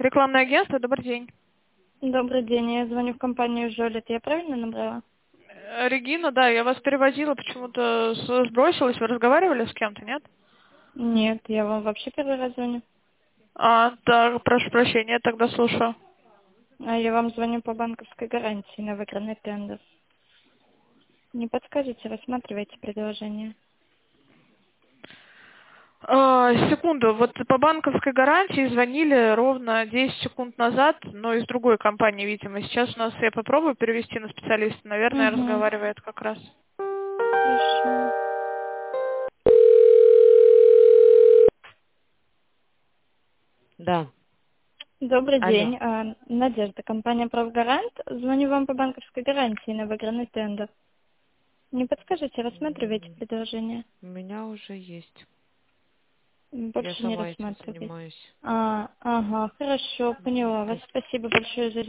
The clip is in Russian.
Рекламное агентство, добрый день. Добрый день, я звоню в компанию Жолит. Я правильно набрала? Регина, да, я вас переводила, почему-то сбросилась, вы разговаривали с кем-то, нет? Нет, я вам вообще первый раз звоню. Да, прошу прощения, я тогда слушаю. А я вам звоню по банковской гарантии на выигранный тендер. Не подскажете, рассматривайте предложение. Секунду, вот по банковской гарантии звонили ровно 10 секунд назад, но из другой компании, видимо. Сейчас у нас, я попробую перевести на специалиста, наверное, Угу, разговаривает как раз. хорошо. Да. Добрый Алло. день, Надежда, компания Правгарант. Звоню вам по банковской гарантии на выигранный тендер. Не подскажете, рассматривайте предложение? У меня уже есть. Я Больше не сама этим рассматривайте. занимаюсь. Ага, хорошо, поняла вас. Спасибо большое за